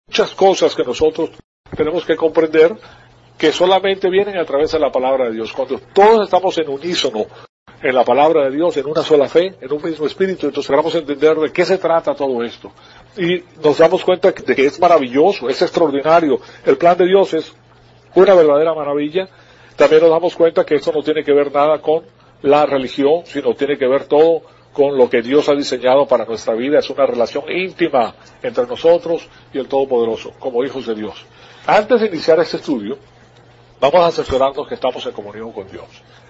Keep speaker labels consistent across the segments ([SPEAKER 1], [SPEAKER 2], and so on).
[SPEAKER 1] muchas cosas que nosotros tenemos que comprender que solamente vienen a través de la palabra de Dios. Cuando todos estamos en unísono en la palabra de Dios, en una sola fe, en un mismo espíritu, entonces logramos entender de qué se trata todo esto. Y nos damos cuenta de que es maravilloso, es extraordinario. El plan de Dios es una verdadera maravilla. También nos damos cuenta que esto no tiene que ver nada con la religión, sino tiene que ver todo con lo que Dios ha diseñado para nuestra vida. Es una relación íntima entre nosotros y el Todopoderoso, como hijos de Dios. Antes de iniciar este estudio, vamos a asegurarnos que estamos en comunión con Dios.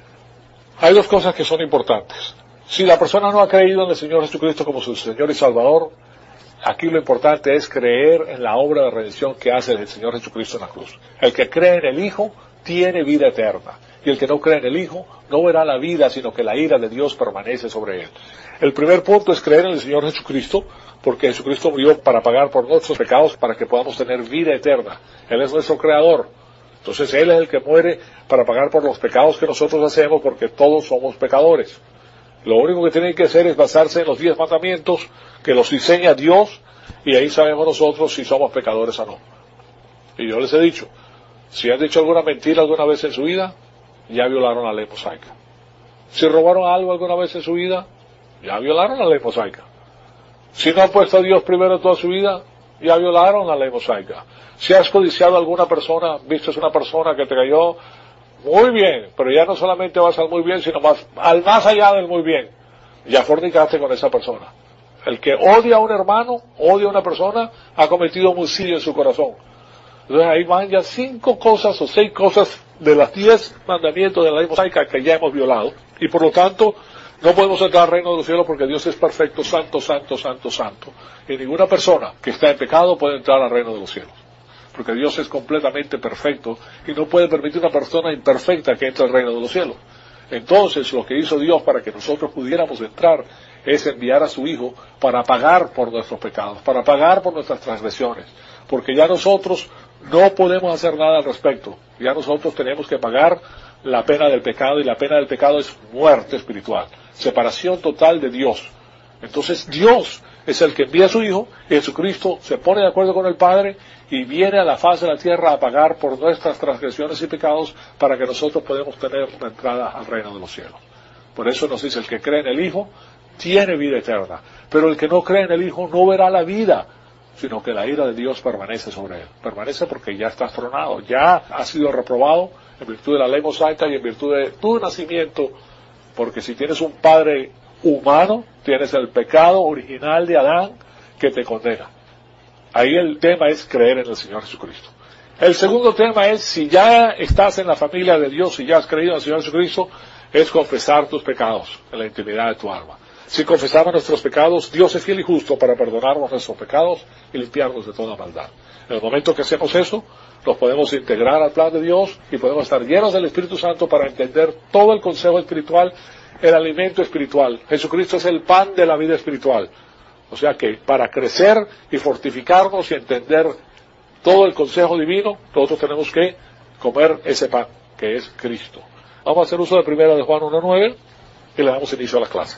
[SPEAKER 1] Hay dos cosas que son importantes. Si la persona no ha creído en el Señor Jesucristo como su Señor y Salvador, aquí lo importante es creer en la obra de redención que hace el Señor Jesucristo en la cruz. El que cree en el Hijo tiene vida eterna. Y el que no cree en el Hijo no verá la vida, sino que la ira de Dios permanece sobre él. El primer punto es creer en el Señor Jesucristo, porque Jesucristo murió para pagar por nuestros pecados, para que podamos tener vida eterna. Él es nuestro Creador. Entonces Él es el que muere para pagar por los pecados que nosotros hacemos, porque todos somos pecadores. Lo único que tienen que hacer es basarse en los 10 mandamientos que los diseña Dios, y ahí sabemos nosotros si somos pecadores o no. Y yo les he dicho, si han dicho alguna mentira alguna vez en su vida, ya violaron la ley mosaica. Si robaron algo alguna vez en su vida, ya violaron la ley mosaica. Si no han puesto a Dios primero en toda su vida, ya violaron la ley mosaica. Si has codiciado a alguna persona, viste una persona que te cayó muy bien, pero ya no solamente vas al muy bien, sino al más allá del muy bien, ya fornicaste con esa persona. El que odia a un hermano, odia a una persona, ha cometido homicidio en su corazón. Entonces ahí van ya 5 cosas o 6 cosas de las 10 mandamientos de la ley mosaica que ya hemos violado, y por lo tanto no podemos entrar al reino de los cielos porque Dios es perfecto, santo, santo, santo, santo. Y ninguna persona que está en pecado puede entrar al reino de los cielos, porque Dios es completamente perfecto y no puede permitir una persona imperfecta que entre al reino de los cielos. Entonces lo que hizo Dios para que nosotros pudiéramos entrar es enviar a su Hijo para pagar por nuestros pecados, para pagar por nuestras transgresiones, porque ya nosotros no podemos hacer nada al respecto. Ya nosotros tenemos que pagar la pena del pecado, y la pena del pecado es muerte espiritual, separación total de Dios. Entonces Dios es el que envía a su Hijo, y Jesucristo se pone de acuerdo con el Padre y viene a la faz de la tierra a pagar por nuestras transgresiones y pecados para que nosotros podamos tener la entrada al reino de los cielos. Por eso nos dice, el que cree en el Hijo tiene vida eterna, pero el que no cree en el Hijo no verá la vida, sino que la ira de Dios permanece sobre él. Permanece porque ya está tronado, ya ha sido reprobado en virtud de la ley mosaica y en virtud de tu nacimiento, porque si tienes un padre humano, tienes el pecado original de Adán que te condena. Ahí el tema es creer en el Señor Jesucristo. El segundo tema es, si ya estás en la familia de Dios, si ya has creído en el Señor Jesucristo, es confesar tus pecados en la intimidad de tu alma. Si confesamos nuestros pecados, Dios es fiel y justo para perdonarnos nuestros pecados y limpiarnos de toda maldad. En el momento que hacemos eso, nos podemos integrar al plan de Dios y podemos estar llenos del Espíritu Santo para entender todo el consejo espiritual, el alimento espiritual. Jesucristo es el pan de la vida espiritual. O sea que para crecer y fortificarnos y entender todo el consejo divino, nosotros tenemos que comer ese pan, que es Cristo. Vamos a hacer uso de 1 de Juan 1:9 y le damos inicio a la clase.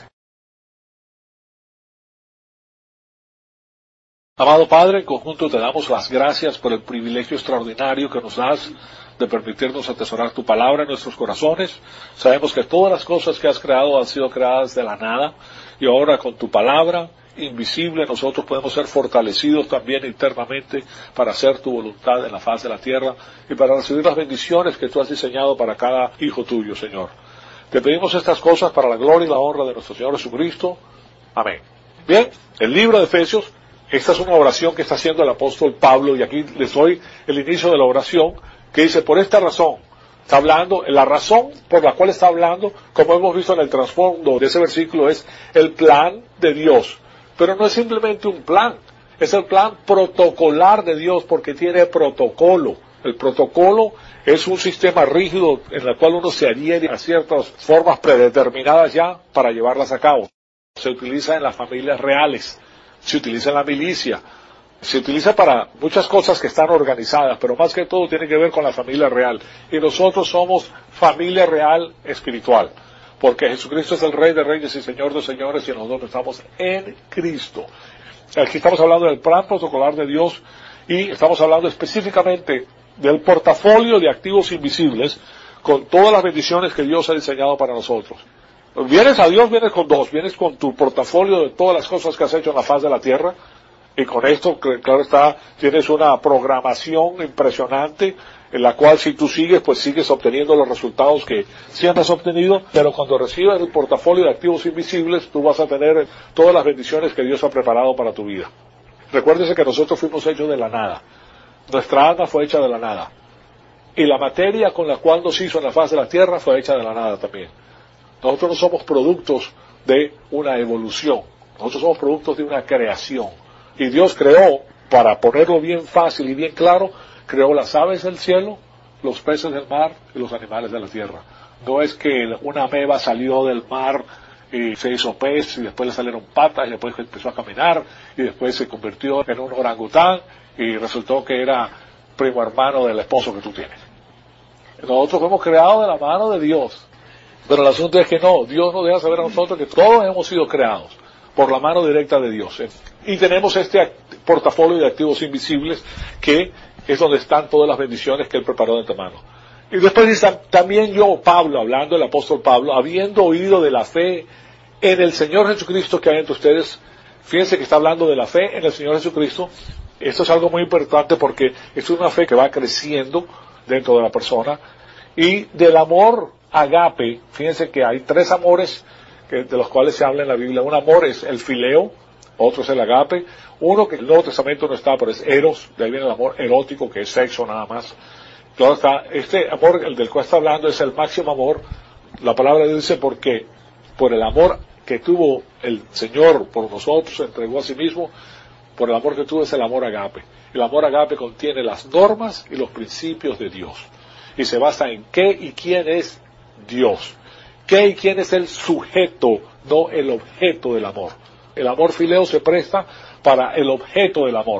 [SPEAKER 1] Amado Padre, en conjunto te damos las gracias por el privilegio extraordinario que nos das de permitirnos atesorar tu palabra en nuestros corazones. Sabemos que todas las cosas que has creado han sido creadas de la nada, y ahora con tu palabra invisible nosotros podemos ser fortalecidos también internamente para hacer tu voluntad en la faz de la tierra y para recibir las bendiciones que tú has diseñado para cada hijo tuyo, Señor. Te pedimos estas cosas para la gloria y la honra de nuestro Señor Jesucristo. Amén. Bien, el libro de Efesios, esta es una oración que está haciendo el apóstol Pablo, y aquí les doy el inicio de la oración, que dice, por esta razón, está hablando, la razón por la cual está hablando, como hemos visto en el trasfondo de ese versículo, es el plan de Dios. Pero no es simplemente un plan, es el plan protocolar de Dios, porque tiene protocolo. El protocolo es un sistema rígido en el cual uno se adhiere a ciertas formas predeterminadas ya para llevarlas a cabo. Se utiliza en las familias reales, se utiliza en la milicia, se utiliza para muchas cosas que están organizadas, pero más que todo tiene que ver con la familia real. Y nosotros somos familia real espiritual, porque Jesucristo es el Rey de Reyes y Señor de Señores, y nosotros estamos en Cristo. Aquí estamos hablando del plan protocolar de Dios, Y estamos hablando específicamente del portafolio de activos invisibles con todas las bendiciones que Dios ha diseñado para nosotros. Vienes a Dios, vienes con dos, vienes con tu portafolio de todas las cosas que has hecho en la faz de la tierra, y con esto, claro está, tienes una programación impresionante en la cual si tú sigues, pues sigues obteniendo los resultados que siempre has obtenido, pero cuando recibas el portafolio de activos invisibles, tú vas a tener todas las bendiciones que Dios ha preparado para tu vida. Recuérdese que nosotros fuimos hechos de la nada. Nuestra alma fue hecha de la nada. Y la materia con la cual nos hizo en la faz de la tierra fue hecha de la nada también. Nosotros no somos productos de una evolución. Nosotros somos productos de una creación. Y Dios creó, para ponerlo bien fácil y bien claro, creó las aves del cielo, los peces del mar y los animales de la tierra. No es que una ameba salió del mar y se hizo pez y después le salieron patas y después empezó a caminar y después se convirtió en un orangután y resultó que era primo hermano del esposo que tú tienes. Nosotros fuimos creados de la mano de Dios. Pero el asunto es que no, Dios nos deja saber a nosotros que todos hemos sido creados por la mano directa de Dios. Y tenemos este portafolio de activos invisibles que es donde están todas las bendiciones que Él preparó de antemano. Y después dice, también yo, Pablo, hablando el apóstol Pablo, habiendo oído de la fe en el Señor Jesucristo que hay entre ustedes, fíjense que está hablando de la fe en el Señor Jesucristo. Esto es algo muy importante porque es una fe que va creciendo dentro de la persona. Y del amor agape, fíjense que hay tres amores de los cuales se habla en la Biblia. Un amor es el fileo, otro es el agape, uno que en el Nuevo Testamento no está, pero es eros, de ahí viene el amor erótico, que es sexo nada más. Claro está, este amor, el del cual está hablando, es el máximo amor. La palabra de Dios dice, porque por el amor que tuvo el Señor por nosotros, se entregó a sí mismo, por el amor que tuvo es el amor agape. El amor agape contiene las normas y los principios de Dios. Y se basa en qué y quién es Dios. ¿Qué y quién es el sujeto, no el objeto del amor? El amor fileo se presta para el objeto del amor.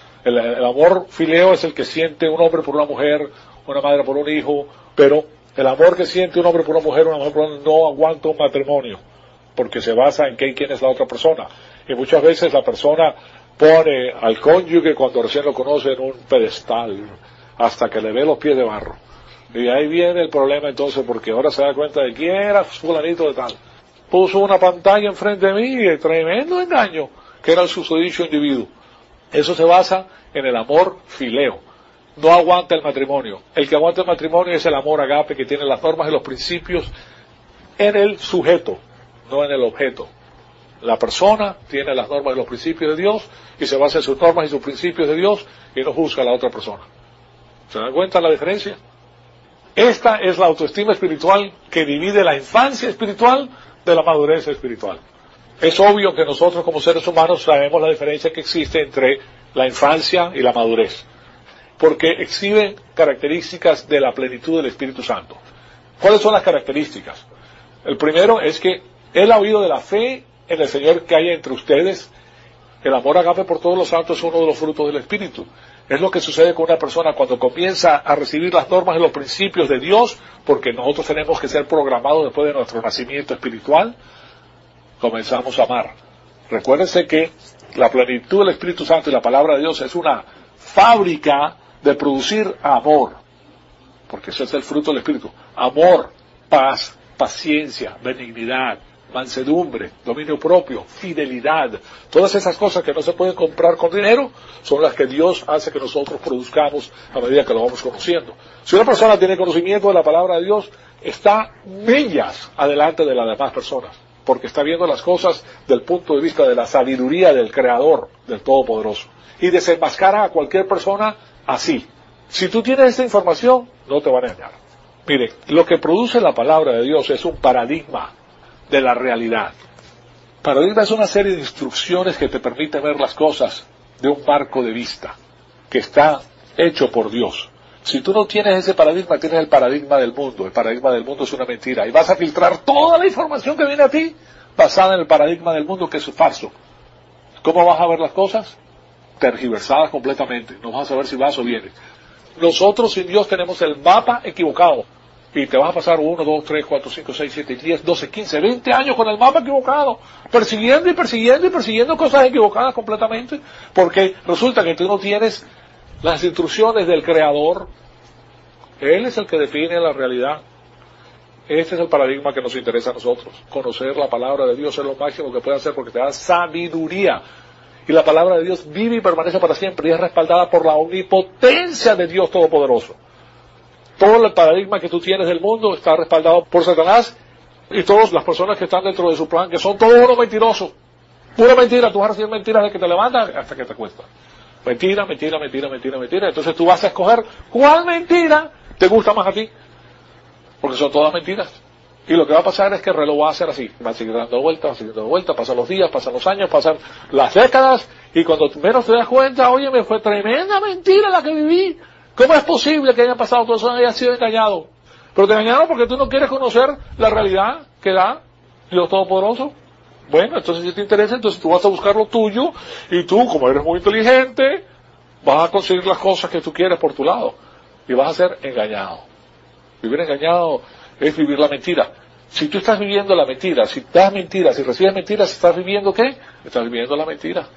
[SPEAKER 1] El amor fileo es el que siente un hombre por una mujer, una madre por un hijo, pero el amor que siente un hombre por una mujer, una mujer por un no aguanta un matrimonio, porque se basa en qué y quién es la otra persona. Y muchas veces la persona pone al cónyuge cuando recién lo conoce en un pedestal, hasta que le ve los pies de barro. Y ahí viene el problema entonces, porque ahora se da cuenta de quién era fulanito de tal. Puso una pantalla enfrente de mí, y tremendo engaño, que era el susodicho individuo. Eso se basa en el amor fileo. No aguanta el matrimonio. El que aguanta el matrimonio es el amor agape, que tiene las normas y los principios en el sujeto, no en el objeto. La persona tiene las normas y los principios de Dios, y se basa en sus normas y sus principios de Dios, y no juzga a la otra persona. ¿Se dan cuenta la diferencia? Esta es la autoestima espiritual que divide la infancia espiritual de la madurez espiritual. Es obvio que nosotros como seres humanos sabemos la diferencia que existe entre la infancia y la madurez, porque exhiben características de la plenitud del Espíritu Santo. ¿Cuáles son las características? El primero es que Él ha oído de la fe en el Señor que hay entre ustedes. El amor agape por todos los santos es uno de los frutos del Espíritu. Es lo que sucede con una persona cuando comienza a recibir las normas y los principios de Dios, porque nosotros tenemos que ser programados después de nuestro nacimiento espiritual. Comenzamos a amar. Recuérdense que la plenitud del Espíritu Santo y la palabra de Dios es una fábrica de producir amor, porque ese es el fruto del Espíritu. Amor, paz, paciencia, benignidad, mansedumbre, dominio propio, fidelidad. Todas esas cosas que no se pueden comprar con dinero son las que Dios hace que nosotros produzcamos a medida que lo vamos conociendo. Si una persona tiene conocimiento de la palabra de Dios, está millas adelante de las demás personas, porque está viendo las cosas del punto de vista de la sabiduría del Creador, del Todopoderoso, y desenmascara a cualquier persona así. Si tú tienes esta información, no te van a engañar. Mire, lo que produce la palabra de Dios es un paradigma de la realidad. Paradigma es una serie de instrucciones que te permiten ver las cosas de un marco de vista que está hecho por Dios. Si tú no tienes ese paradigma, tienes el paradigma del mundo. El paradigma del mundo es una mentira y vas a filtrar toda la información que viene a ti basada en el paradigma del mundo, que es falso. ¿Cómo vas a ver las cosas? Tergiversadas completamente. No vas a saber si vas o vienes. Nosotros sin Dios tenemos el mapa equivocado. Y te vas a pasar 1, 2, 3, 4, 5, 6, 7, 10, 12, 15, 20 años con el mapa equivocado, persiguiendo y persiguiendo y persiguiendo cosas equivocadas completamente, porque resulta que tú no tienes las instrucciones del Creador. Él es el que define la realidad. Este es el paradigma que nos interesa a nosotros. Conocer la palabra de Dios es lo máximo que puede hacer porque te da sabiduría. Y la palabra de Dios vive y permanece para siempre y es respaldada por la omnipotencia de Dios Todopoderoso. Todo el paradigma que tú tienes del mundo está respaldado por Satanás y todas las personas que están dentro de su plan, que son todos unos mentirosos. Pura mentira, tú vas a recibir mentiras de que te levantas hasta que te acuestas. Mentira, mentira, mentira, mentira, mentira. Entonces tú vas a escoger cuál mentira te gusta más a ti. Porque son todas mentiras. Y lo que va a pasar es que el reloj va a ser así. Va a seguir dando vueltas, va a seguir dando vueltas, pasan los días, pasan los años, pasan las décadas, y cuando menos te das cuenta, oye, me fue tremenda mentira la que viví. ¿Cómo es posible que haya pasado todo eso y haya sido engañado? Pero te engañaron porque tú no quieres conocer la realidad que da Dios Todopoderoso. Bueno, entonces si te interesa, entonces tú vas a buscar lo tuyo, y tú, como eres muy inteligente, vas a conseguir las cosas que tú quieres por tu lado, y vas a ser engañado. Vivir engañado es vivir la mentira. Si tú estás viviendo la mentira, si das mentiras, si recibes mentiras, ¿estás viviendo qué? Estás viviendo la mentira.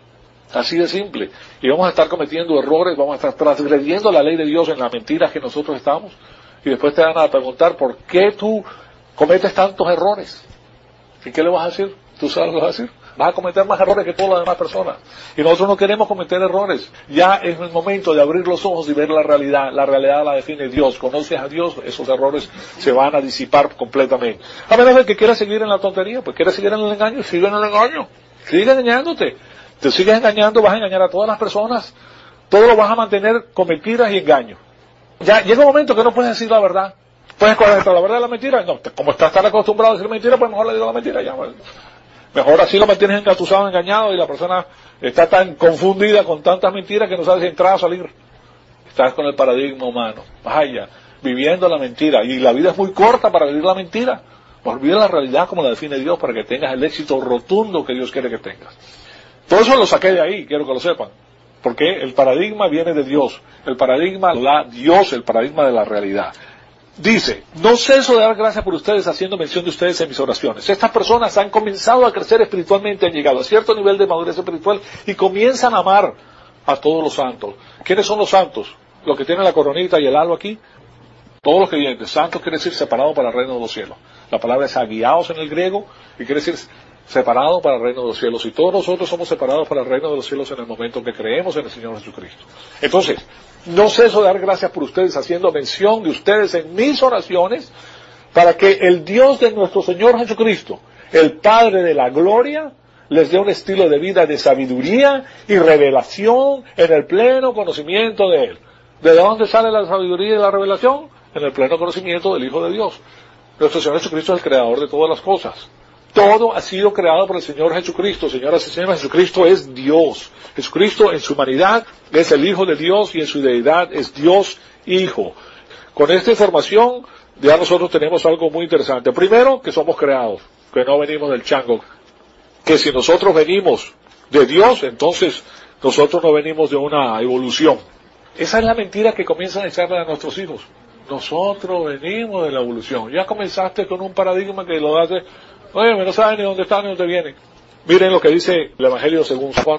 [SPEAKER 1] Así de simple. Y vamos a estar cometiendo errores, vamos a estar transgrediendo la ley de Dios en las mentiras que nosotros estamos. Y después te van a preguntar por qué tú cometes tantos errores. ¿Y qué le vas a decir? ¿Tú sabes lo que vas a decir? Vas a cometer más errores que todas las demás personas. Y nosotros no queremos cometer errores. Ya es el momento de abrir los ojos y ver la realidad. La realidad la define Dios. Conoces a Dios, esos errores se van a disipar completamente. A menos de que quieras seguir en la tontería, pues quieres seguir en el engaño, sigue en el engaño. Sigue engañándote. Te sigues engañando, vas a engañar a todas las personas. Todo lo vas a mantener con mentiras y engaños. Ya llega un momento que no puedes decir la verdad. ¿Puedes escoger la verdad de la mentira? No, como estás tan acostumbrado a decir mentira, pues mejor le digo la mentira. Ya, bueno. Mejor así lo mantienes engatusado, engañado, y la persona está tan confundida con tantas mentiras que no sabe si entrar o salir. Estás con el paradigma humano. Vaya, viviendo la mentira. Y la vida es muy corta para vivir la mentira. Olvida la realidad como la define Dios para que tengas el éxito rotundo que Dios quiere que tengas. Todo eso lo saqué de ahí, quiero que lo sepan. Porque el paradigma viene de Dios. El paradigma lo da Dios, el paradigma de la realidad. Dice, no ceso de dar gracias por ustedes haciendo mención de ustedes en mis oraciones. Estas personas han comenzado a crecer espiritualmente, han llegado a cierto nivel de madurez espiritual y comienzan a amar a todos los santos. ¿Quiénes son los santos? Los que tienen la coronita y el halo aquí. Todos los creyentes. Santos quiere decir separado para el reino de los cielos. La palabra es aguiados en el griego y quiere decir separado para el reino de los cielos. Y todos nosotros somos separados para el reino de los cielos en el momento que creemos en el Señor Jesucristo. Entonces, no ceso de dar gracias por ustedes haciendo mención de ustedes en mis oraciones para que el Dios de nuestro Señor Jesucristo, el Padre de la gloria, les dé un estilo de vida de sabiduría y revelación en el pleno conocimiento de Él. ¿De dónde sale la sabiduría y la revelación? En el pleno conocimiento del Hijo de Dios. Nuestro Señor Jesucristo es el creador de todas las cosas. Todo ha sido creado por el Señor Jesucristo. Señoras y señores, Jesucristo es Dios. Jesucristo en su humanidad es el Hijo de Dios y en su deidad es Dios Hijo. Con esta información ya nosotros tenemos algo muy interesante. Primero, que somos creados, que no venimos del chango. Que si nosotros venimos de Dios, entonces nosotros no venimos de una evolución. Esa es la mentira que comienzan a echarle a nuestros hijos. Nosotros venimos de la evolución. Ya comenzaste con un paradigma que lo hace... Oye, no saben ni dónde están ni dónde vienen. Miren lo que dice el Evangelio según Juan.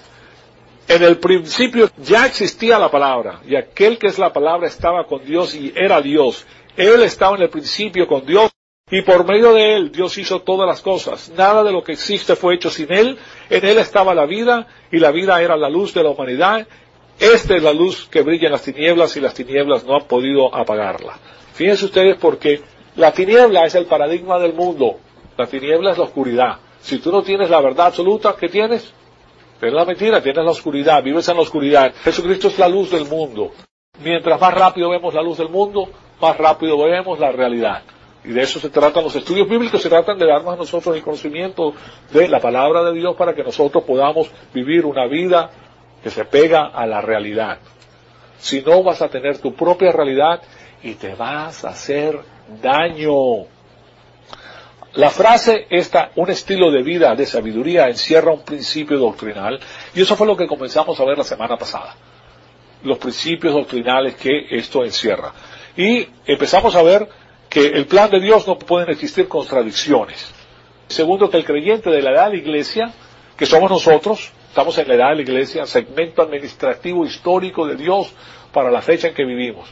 [SPEAKER 1] En el principio ya existía la palabra, y aquel que es la palabra estaba con Dios y era Dios. Él estaba en el principio con Dios, y por medio de Él Dios hizo todas las cosas. Nada de lo que existe fue hecho sin Él. En Él estaba la vida, y la vida era la luz de la humanidad. Esta es la luz que brilla en las tinieblas, y las tinieblas no han podido apagarla. Fíjense ustedes porque la tiniebla es el paradigma del mundo. La tiniebla es la oscuridad. Si tú no tienes la verdad absoluta, ¿qué tienes? Tienes la mentira, tienes la oscuridad, vives en la oscuridad. Jesucristo es la luz del mundo. Mientras más rápido vemos la luz del mundo, más rápido vemos la realidad. Y de eso se tratan los estudios bíblicos, se tratan de darnos a nosotros el conocimiento de la palabra de Dios para que nosotros podamos vivir una vida que se pega a la realidad. Si no, vas a tener tu propia realidad y te vas a hacer daño. La frase esta, un estilo de vida de sabiduría, encierra un principio doctrinal, y eso fue lo que comenzamos a ver la semana pasada. Los principios doctrinales que esto encierra. Y empezamos a ver que el plan de Dios no pueden existir contradicciones. Segundo, que el creyente de la edad de iglesia, que somos nosotros, Estamos en la edad de la iglesia, segmento administrativo histórico de Dios para la fecha en que vivimos.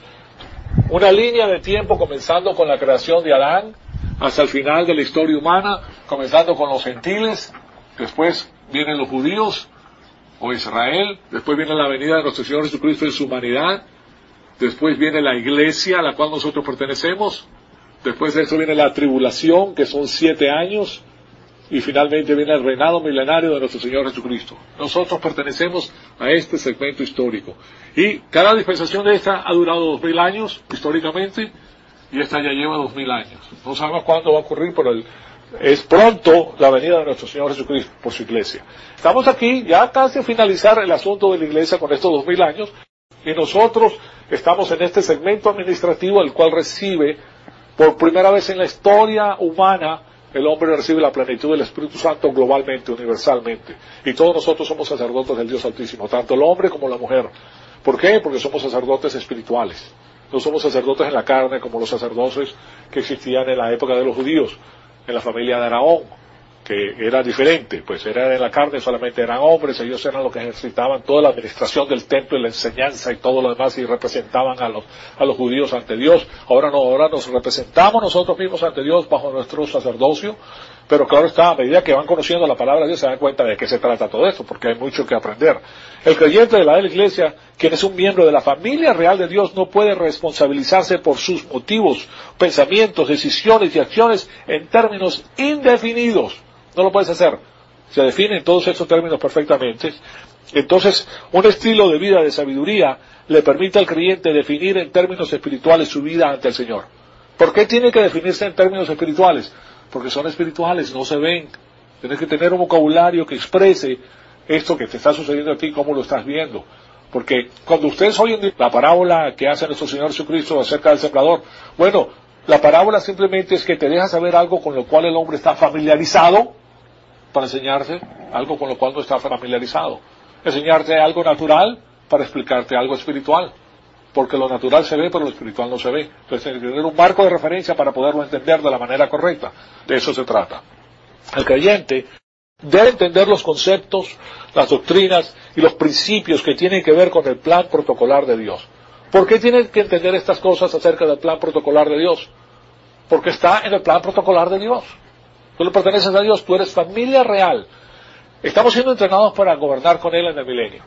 [SPEAKER 1] Una línea de tiempo comenzando con la creación de Adán hasta el final de la historia humana, comenzando con los gentiles, después vienen los judíos o Israel, después viene la venida de nuestro Señor Jesucristo en su humanidad, después viene la iglesia a la cual nosotros pertenecemos, después de eso viene la tribulación, que son 7 años, y finalmente viene el reinado milenario de nuestro Señor Jesucristo. Nosotros pertenecemos a este segmento histórico. Y cada dispensación de esta ha durado 2000 años, históricamente, y esta ya lleva 2000 años. No sabemos cuándo va a ocurrir, pero es pronto la venida de nuestro Señor Jesucristo por su iglesia. Estamos aquí ya casi a finalizar el asunto de la iglesia con estos 2000 años, y nosotros estamos en este segmento administrativo, el cual recibe, por primera vez en la historia humana, el hombre recibe la plenitud del Espíritu Santo globalmente, universalmente. Y todos nosotros somos sacerdotes del Dios Altísimo, tanto el hombre como la mujer. ¿Por qué? Porque somos sacerdotes espirituales. No somos sacerdotes en la carne como los sacerdotes que existían en la época de los judíos, en la familia de Aarón, que era diferente, pues era en la carne, solamente eran hombres, ellos eran los que ejercitaban toda la administración del templo y la enseñanza y todo lo demás, y representaban a los judíos ante Dios. Ahora no, ahora nos representamos nosotros mismos ante Dios bajo nuestro sacerdocio, pero claro está, a medida que van conociendo la palabra de Dios se dan cuenta de qué se trata todo esto, porque hay mucho que aprender. El creyente de la iglesia, quien es un miembro de la familia real de Dios, no puede responsabilizarse por sus motivos, pensamientos, decisiones y acciones en términos indefinidos. No lo puedes hacer. Se definen todos estos términos perfectamente. Entonces, un estilo de vida de sabiduría le permite al creyente definir en términos espirituales su vida ante el Señor. ¿Por qué tiene que definirse en términos espirituales? Porque son espirituales, no se ven. Tienes que tener un vocabulario que exprese esto que te está sucediendo a ti, cómo lo estás viendo. Porque cuando ustedes oyen la parábola que hace nuestro Señor Jesucristo acerca del sembrador, bueno, la parábola simplemente es que te deja saber algo con lo cual el hombre está familiarizado, para enseñarte algo con lo cual no está familiarizado. Enseñarte algo natural para explicarte algo espiritual. Porque lo natural se ve, pero lo espiritual no se ve. Entonces tienes que tener un marco de referencia para poderlo entender de la manera correcta. De eso se trata. El creyente debe entender los conceptos, las doctrinas y los principios que tienen que ver con el plan protocolar de Dios. ¿Por qué tienes que entender estas cosas acerca del plan protocolar de Dios? Porque está en el plan protocolar de Dios. Tú le perteneces a Dios, tú eres familia real. Estamos siendo entrenados para gobernar con Él en el milenio.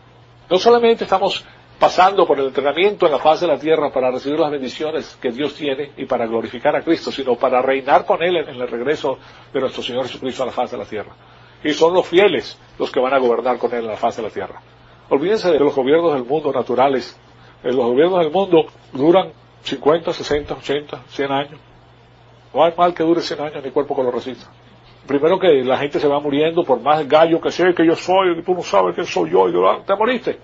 [SPEAKER 1] No solamente estamos pasando por el entrenamiento en la faz de la tierra para recibir las bendiciones que Dios tiene y para glorificar a Cristo, sino para reinar con Él en el regreso de nuestro Señor Jesucristo a la faz de la tierra. Y son los fieles los que van a gobernar con Él en la faz de la tierra. Olvídense de los gobiernos del mundo naturales. Los gobiernos del mundo duran 50, 60, 80, 100 años. No hay mal que dure 100 años ni cuerpo que lo resista. Primero que la gente se va muriendo, por más gallo que sea, que yo soy, que tú no sabes quién soy yo, y te moriste.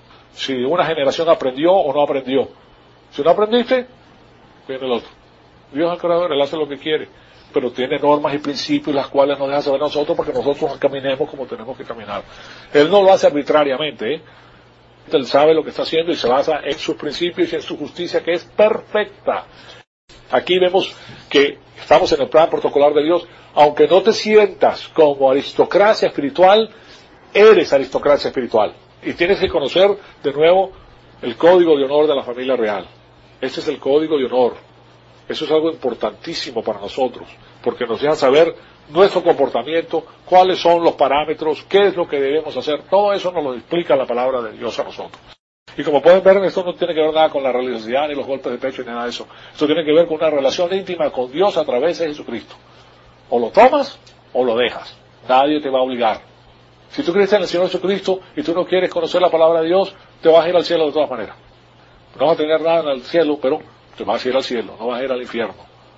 [SPEAKER 1] Si una generación aprendió o no aprendió. Si no aprendiste, viene el otro. Dios es el creador, Él hace lo que quiere, pero tiene normas y principios las cuales nos deja saber nosotros porque nosotros caminemos como tenemos que caminar. Él no lo hace arbitrariamente, Él sabe lo que está haciendo y se basa en sus principios y en su justicia, que es perfecta. Aquí vemos que estamos en el plan protocolar de Dios. Aunque no te sientas como aristocracia espiritual, eres aristocracia espiritual. Y tienes que conocer de nuevo el código de honor de la familia real. Este es el código de honor. Eso es algo importantísimo para nosotros, porque nos deja saber nuestro comportamiento, cuáles son los parámetros, qué es lo que debemos hacer. Todo eso nos lo explica la palabra de Dios a nosotros. Y como pueden ver, esto no tiene que ver nada con la religiosidad, ni los golpes de pecho, ni nada de eso. Esto tiene que ver con una relación íntima con Dios a través de Jesucristo. O lo tomas, o lo dejas. Nadie te va a obligar. Si tú crees en el Señor Jesucristo y tú no quieres conocer la palabra de Dios, te vas a ir al cielo de todas maneras. No vas a tener nada en el cielo, pero te vas a ir al cielo, no vas a ir al infierno.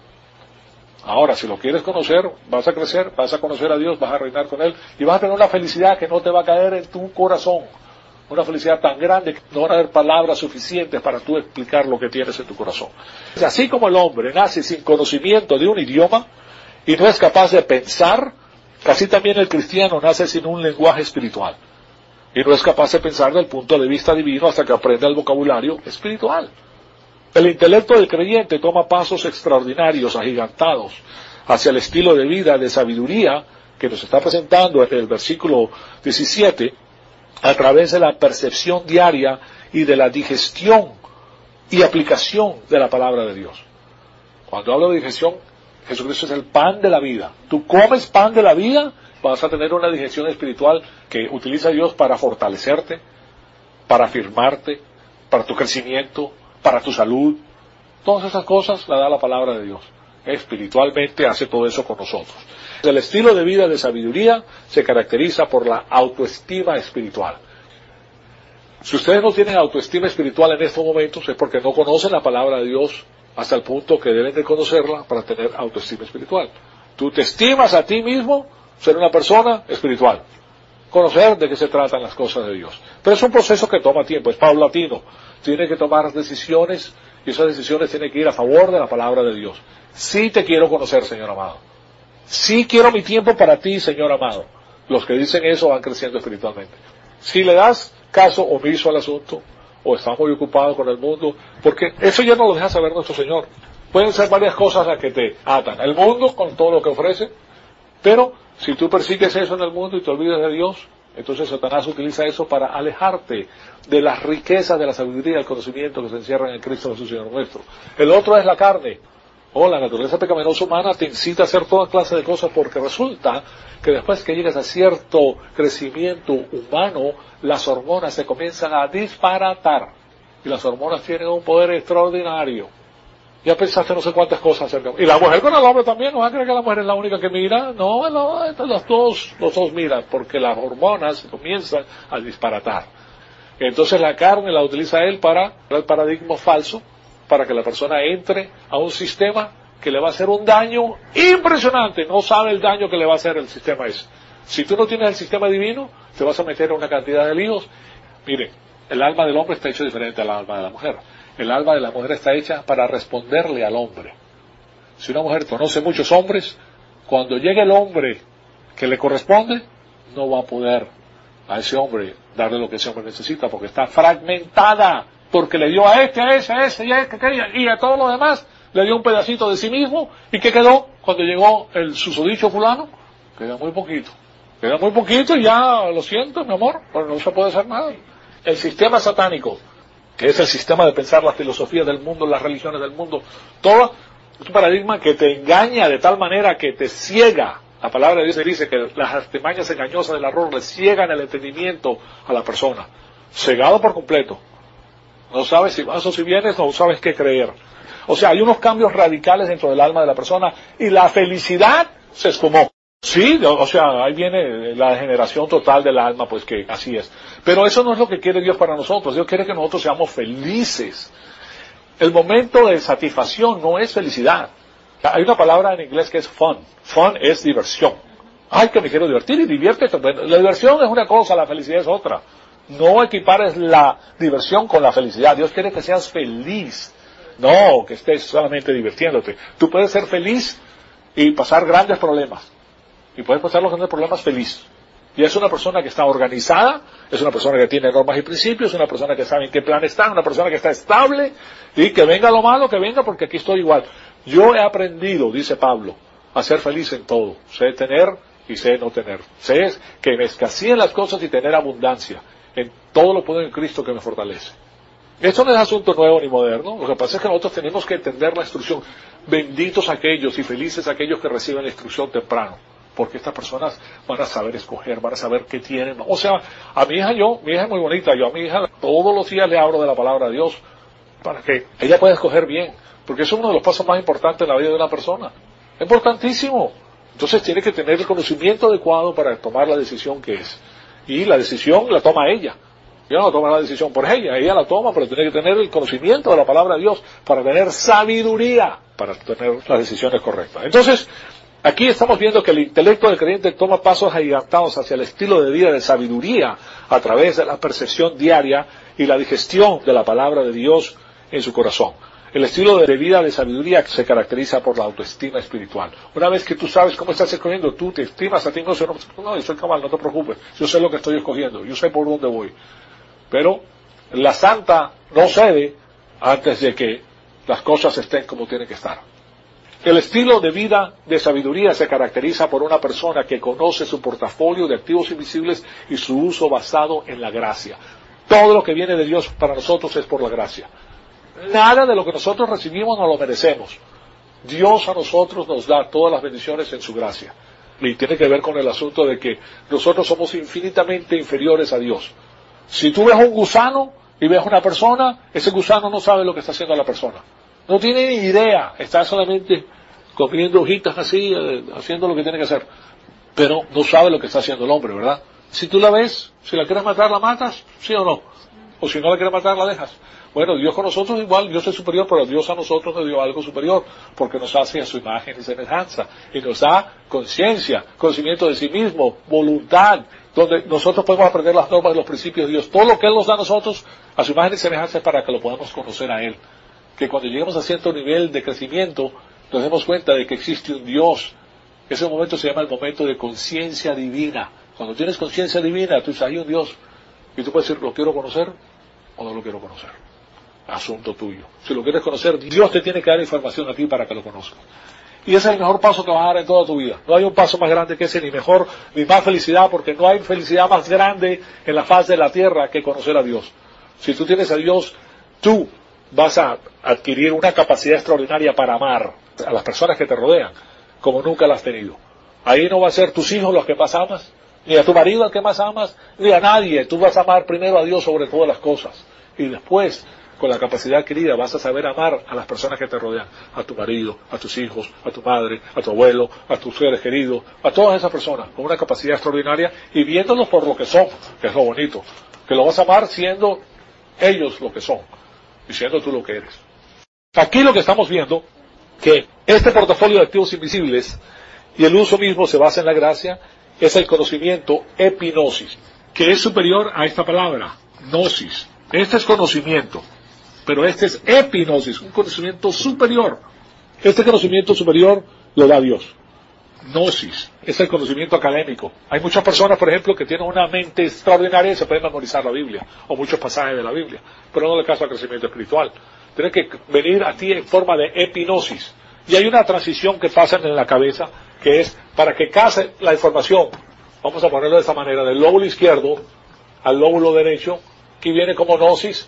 [SPEAKER 1] Ahora, si lo quieres conocer, vas a crecer, vas a conocer a Dios, vas a reinar con Él, y vas a tener una felicidad que no te va a caer en tu corazón. Una felicidad tan grande que no van a haber palabras suficientes para tú explicar lo que tienes en tu corazón. Así como el hombre nace sin conocimiento de un idioma y no es capaz de pensar, así también el cristiano nace sin un lenguaje espiritual y no es capaz de pensar desde el punto de vista divino hasta que aprenda el vocabulario espiritual. El intelecto del creyente toma pasos extraordinarios, agigantados, hacia el estilo de vida de sabiduría que nos está presentando en el versículo 17, a través de la percepción diaria y de la digestión y aplicación de la palabra de Dios. Cuando hablo de digestión, Jesucristo es el pan de la vida. Tú comes pan de la vida, vas a tener una digestión espiritual que utiliza Dios para fortalecerte, para afirmarte, para tu crecimiento, para tu salud. Todas esas cosas las da la palabra de Dios. Espiritualmente hace todo eso con nosotros. El estilo de vida de sabiduría se caracteriza por la autoestima espiritual. Si ustedes no tienen autoestima espiritual en estos momentos es porque no conocen la palabra de Dios hasta el punto que deben de conocerla para tener autoestima espiritual. Tú te estimas a ti mismo ser una persona espiritual. Conocer de qué se tratan las cosas de Dios. Pero es un proceso que toma tiempo, es paulatino. Tiene que tomar decisiones y esas decisiones tienen que ir a favor de la palabra de Dios. Sí te quiero conocer, Señor amado. Sí quiero mi tiempo para ti, Señor amado. Los que dicen eso van creciendo espiritualmente. Si le das caso omiso al asunto, o estás muy ocupado con el mundo, porque eso ya no lo deja saber nuestro Señor. Pueden ser varias cosas las que te atan. El mundo con todo lo que ofrece, pero si tú persigues eso en el mundo y te olvidas de Dios, entonces Satanás utiliza eso para alejarte de las riquezas de la sabiduría y el conocimiento que se encierran en Cristo Jesús Señor nuestro. El otro es la carne. La naturaleza pecaminosa humana te incita a hacer toda clase de cosas porque resulta que después que llegas a cierto crecimiento humano, las hormonas se comienzan a disparatar. Y las hormonas tienen un poder extraordinario. Ya pensaste no sé cuántas cosas acerca. Y la mujer con el hombre también, no va a creer que la mujer es la única que mira. No, los dos miran, porque las hormonas comienzan a disparatar. Entonces la carne la utiliza él para el paradigma falso, para que la persona entre a un sistema que le va a hacer un daño impresionante. No sabe el daño que le va a hacer el sistema ese. Si tú no tienes el sistema divino, te vas a meter en una cantidad de líos. Mire, el alma del hombre está hecho diferente al alma de la mujer. El alma de la mujer está hecha para responderle al hombre. Si una mujer conoce muchos hombres, cuando llegue el hombre que le corresponde, no va a poder a ese hombre darle lo que ese hombre necesita, porque está fragmentada, porque le dio a ese, y a todos los demás le dio un pedacito de sí mismo. ¿Y qué quedó? Cuando llegó el susodicho fulano, queda muy poquito y ya, lo siento, mi amor, pero no se puede hacer nada. El sistema satánico, que es el sistema de pensar las filosofías del mundo, las religiones del mundo, todo es un paradigma que te engaña de tal manera que te ciega. La palabra de Dios dice que las artimañas engañosas del error le ciegan el entendimiento a la persona. Cegado por completo. No sabes si vas o si vienes, no sabes qué creer. O sea, hay unos cambios radicales dentro del alma de la persona y la felicidad se esfumó. Sí, o sea, ahí viene la degeneración total del alma, pues que así es. Pero eso no es lo que quiere Dios para nosotros. Dios quiere que nosotros seamos felices. El momento de satisfacción no es felicidad. Hay una palabra en inglés que es fun. Fun es diversión. Ay, que me quiero divertir y diviértete. La diversión es una cosa, la felicidad es otra. No equipares la diversión con la felicidad. Dios quiere que seas feliz. No, que estés solamente divirtiéndote. Tú puedes ser feliz y pasar grandes problemas. Y puedes pasar los grandes problemas feliz. Y es una persona que está organizada, es una persona que tiene normas y principios, es una persona que sabe en qué plan está, una persona que está estable, y que venga lo malo, que venga, porque aquí estoy igual. Yo he aprendido, dice Pablo, a ser feliz en todo. Sé tener y sé no tener. Sé que me escaseen las cosas y tener abundancia. En todo lo puedo en Cristo que me fortalece. Esto no es asunto nuevo ni moderno. Lo que pasa es que nosotros tenemos que entender la instrucción. Benditos aquellos y felices aquellos que reciben la instrucción temprano. Porque estas personas van a saber escoger, van a saber qué tienen. O sea, a mi hija es muy bonita, yo a mi hija todos los días le hablo de la palabra de Dios para que ella pueda escoger bien. Porque es uno de los pasos más importantes en la vida de una persona. Es importantísimo. Entonces tiene que tener el conocimiento adecuado para tomar la decisión que es. Y la decisión la toma ella. Yo no tomo la decisión por ella la toma, pero tiene que tener el conocimiento de la palabra de Dios para tener sabiduría, para tener las decisiones correctas. Entonces, aquí estamos viendo que el intelecto del creyente toma pasos agigantados hacia el estilo de vida de sabiduría a través de la percepción diaria y la digestión de la palabra de Dios en su corazón. El estilo de vida de sabiduría se caracteriza por la autoestima espiritual. Una vez que tú sabes cómo estás escogiendo, tú te estimas a ti mismo, no, yo soy cabal, no te preocupes, yo sé lo que estoy escogiendo, yo sé por dónde voy. Pero la santa no cede antes de que las cosas estén como tienen que estar. El estilo de vida de sabiduría se caracteriza por una persona que conoce su portafolio de activos invisibles y su uso basado en la gracia. Todo lo que viene de Dios para nosotros es por la gracia. Nada de lo que nosotros recibimos nos lo merecemos. Dios a nosotros nos da todas las bendiciones en su gracia. Y tiene que ver con el asunto de que nosotros somos infinitamente inferiores a Dios. Si tú ves un gusano y ves una persona, ese gusano no sabe lo que está haciendo la persona. No tiene ni idea, está solamente comiendo hojitas así, haciendo lo que tiene que hacer. Pero no sabe lo que está haciendo el hombre, ¿verdad? Si tú la ves, si la quieres matar, la matas, ¿sí o no? O si no la quieres matar, la dejas. Bueno, Dios con nosotros igual, Dios es superior, pero Dios a nosotros nos dio algo superior, porque nos hace a su imagen y semejanza, y nos da conciencia, conocimiento de sí mismo, voluntad, donde nosotros podemos aprender las normas y los principios de Dios. Todo lo que Él nos da a nosotros, a su imagen y semejanza, es para que lo podamos conocer a Él. Que cuando lleguemos a cierto nivel de crecimiento, nos demos cuenta de que existe un Dios. Ese momento se llama el momento de conciencia divina. Cuando tienes conciencia divina, tú dices, hay un Dios. Y tú puedes decir, ¿lo quiero conocer o no lo quiero conocer? Asunto tuyo. Si lo quieres conocer, Dios te tiene que dar información a ti para que lo conozcas. Y ese es el mejor paso que vas a dar en toda tu vida. No hay un paso más grande que ese, ni mejor, ni más felicidad, porque no hay felicidad más grande en la faz de la tierra que conocer a Dios. Si tú tienes a Dios, tú vas a adquirir una capacidad extraordinaria para amar a las personas que te rodean, como nunca la has tenido. Ahí no va a ser tus hijos los que más amas, ni a tu marido al que más amas, ni a nadie. Tú vas a amar primero a Dios sobre todas las cosas. Y después, con la capacidad adquirida, vas a saber amar a las personas que te rodean. A tu marido, a tus hijos, a tu madre, a tu abuelo, a tus seres queridos, a todas esas personas, con una capacidad extraordinaria y viéndolos por lo que son, que es lo bonito. Que lo vas a amar siendo ellos lo que son, y siendo tú lo que eres. Aquí lo que estamos viendo, que este portafolio de activos invisibles y el uso mismo se basa en la gracia, es el conocimiento epinosis, que es superior a esta palabra, gnosis. Este es conocimiento, pero este es epinosis, un conocimiento superior. Este conocimiento superior lo da Dios. Gnosis es el conocimiento académico. Hay muchas personas, por ejemplo, que tienen una mente extraordinaria y se pueden memorizar la Biblia, o muchos pasajes de la Biblia, pero no le caso al crecimiento espiritual. Tiene que venir a ti en forma de epinosis. Y hay una transición que pasa en la cabeza, que es para que case la información, vamos a ponerlo de esta manera, del lóbulo izquierdo al lóbulo derecho, que viene como gnosis,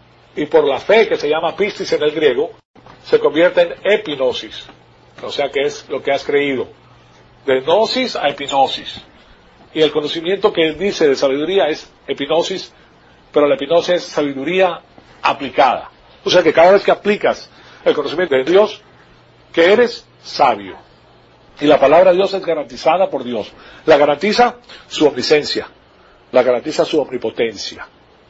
[SPEAKER 1] y por la fe, que se llama pistis en el griego, se convierte en epinosis. O sea que es lo que has creído. De gnosis a epinosis. Y el conocimiento que él dice de sabiduría es epinosis, pero la epinosis es sabiduría aplicada. O sea que cada vez que aplicas el conocimiento de Dios, que eres sabio. Y la palabra de Dios es garantizada por Dios. La garantiza su omnisciencia, la garantiza su omnipotencia,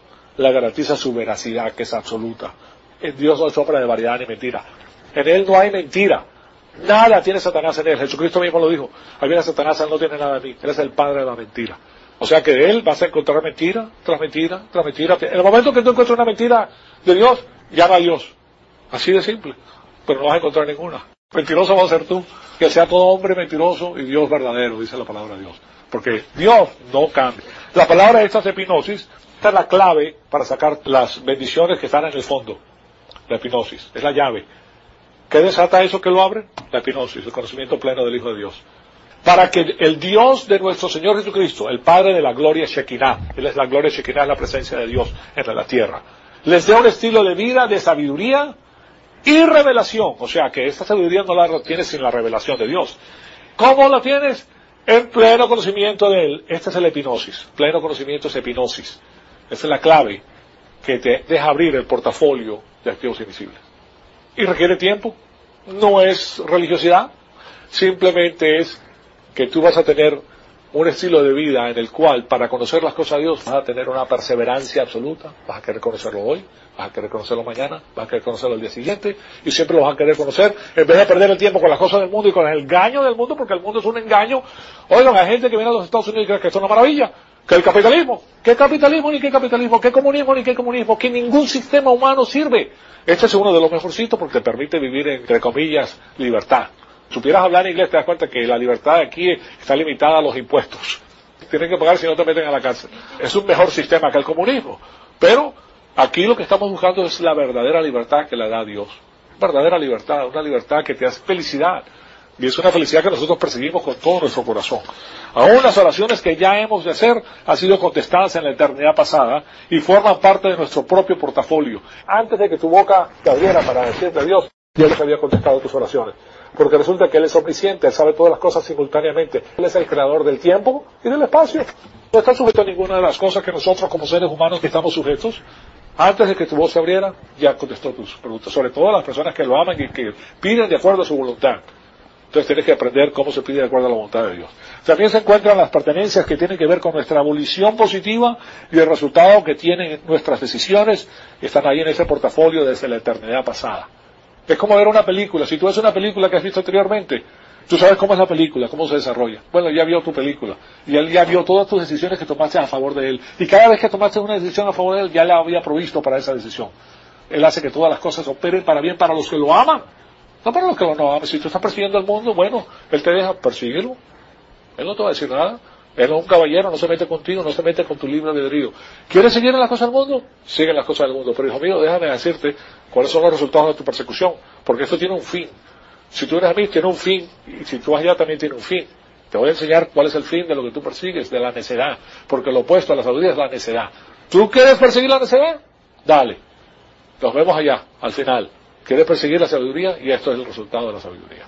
[SPEAKER 1] la garantiza su veracidad, que es absoluta. En Dios no hay sombra de variedad ni mentira. En Él no hay mentira. Nada tiene Satanás en Él. Jesucristo mismo lo dijo. Al ver a Satanás, Él no tiene nada de mí. Él es el padre de la mentira. O sea que de Él vas a encontrar mentira, tras mentira, tras mentira. En el momento que tú encuentres una mentira de Dios, llama a Dios. Así de simple. Pero no vas a encontrar ninguna. Mentiroso vas a ser tú. Que sea todo hombre mentiroso y Dios verdadero, dice la palabra de Dios. Porque Dios no cambia. La palabra de estas epinosis, esta es la clave para sacar las bendiciones que están en el fondo. La epinosis, es la llave. ¿Qué desata eso que lo abre? La epinosis, el conocimiento pleno del Hijo de Dios. Para que el Dios de nuestro Señor Jesucristo, el Padre de la gloria Shekinah, Él es la gloria Shekinah, es la presencia de Dios en la tierra, les dé un estilo de vida de sabiduría y revelación. O sea que esta sabiduría no la tienes sin la revelación de Dios. ¿Cómo la tienes? En pleno conocimiento de Él. Este es el epinosis. Pleno conocimiento es epinosis. Esa es la clave que te deja abrir el portafolio de activos invisibles. Y requiere tiempo. No es religiosidad. Simplemente es que tú vas a tener un estilo de vida en el cual, para conocer las cosas de Dios, vas a tener una perseverancia absoluta. Vas a querer conocerlo hoy, vas a querer conocerlo mañana, vas a querer conocerlo el día siguiente, y siempre lo vas a querer conocer, en vez de perder el tiempo con las cosas del mundo y con el engaño del mundo, porque el mundo es un engaño. Oigan, hay gente que viene a los Estados Unidos y cree que esto es una maravilla, que el capitalismo, ¿qué capitalismo ni qué capitalismo? ¿Qué comunismo ni qué comunismo? Que ningún sistema humano sirve. Este es uno de los mejorcitos porque te permite vivir, entre comillas, libertad. Supieras hablar inglés, te das cuenta que la libertad aquí está limitada a los impuestos. Tienen que pagar si no te meten a la cárcel. Es un mejor sistema que el comunismo. Pero aquí lo que estamos buscando es la verdadera libertad que le da Dios. verdadera libertad, una libertad que te hace felicidad. Y es una felicidad que nosotros perseguimos con todo nuestro corazón. Aún las oraciones que ya hemos de hacer han sido contestadas en la eternidad pasada y forman parte de nuestro propio portafolio. Antes de que tu boca te abriera para decirle a Dios, Dios había contestado tus oraciones. Porque resulta que Él es omnisciente, Él sabe todas las cosas simultáneamente. Él es el creador del tiempo y del espacio. No está sujeto a ninguna de las cosas que nosotros como seres humanos que estamos sujetos. Antes de que tu voz se abriera, ya contestó tus preguntas. Sobre todo a las personas que lo aman y que piden de acuerdo a su voluntad. Entonces tienes que aprender cómo se pide de acuerdo a la voluntad de Dios. También se encuentran las pertenencias que tienen que ver con nuestra abolición positiva y el resultado que tienen nuestras decisiones, que están ahí en ese portafolio desde la eternidad pasada. Es como ver una película. Si tú ves una película que has visto anteriormente, tú sabes cómo es la película, cómo se desarrolla. Bueno, ya vio tu película. Y él ya vio todas tus decisiones que tomaste a favor de él. Y cada vez que tomaste una decisión a favor de él, ya la había provisto para esa decisión. Él hace que todas las cosas operen para bien para los que lo aman. No para los que no aman. Si tú estás persiguiendo al mundo, bueno, él te deja persiguirlo. Él no te va a decir nada. Él es un caballero, no se mete contigo, no se mete con tu libre albedrío. ¿Quieres seguir en las cosas del mundo? Sigue en las cosas del mundo. Pero hijo mío, déjame decirte cuáles son los resultados de tu persecución. Porque esto tiene un fin. Si tú eres a mí, tiene un fin. Y si tú vas allá, también tiene un fin. Te voy a enseñar cuál es el fin de lo que tú persigues, de la necedad. Porque lo opuesto a la sabiduría es la necedad. ¿Tú quieres perseguir la necedad? Dale. Nos vemos allá, al final. ¿Quieres perseguir la sabiduría? Y esto es el resultado de la sabiduría.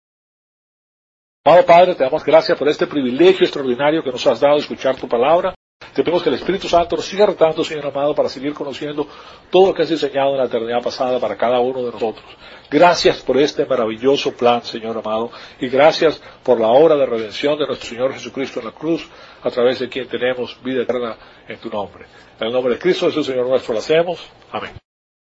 [SPEAKER 1] Amado Padre, te damos gracias por este privilegio extraordinario que nos has dado de escuchar tu palabra. Te pedimos que el Espíritu Santo nos siga retando, Señor amado, para seguir conociendo todo lo que has diseñado en la eternidad pasada para cada uno de nosotros. Gracias por este maravilloso plan, Señor amado, y gracias por la obra de redención de nuestro Señor Jesucristo en la cruz, a través de quien tenemos vida eterna en tu nombre. En el nombre de Cristo Jesús, Señor nuestro, lo hacemos. Amén.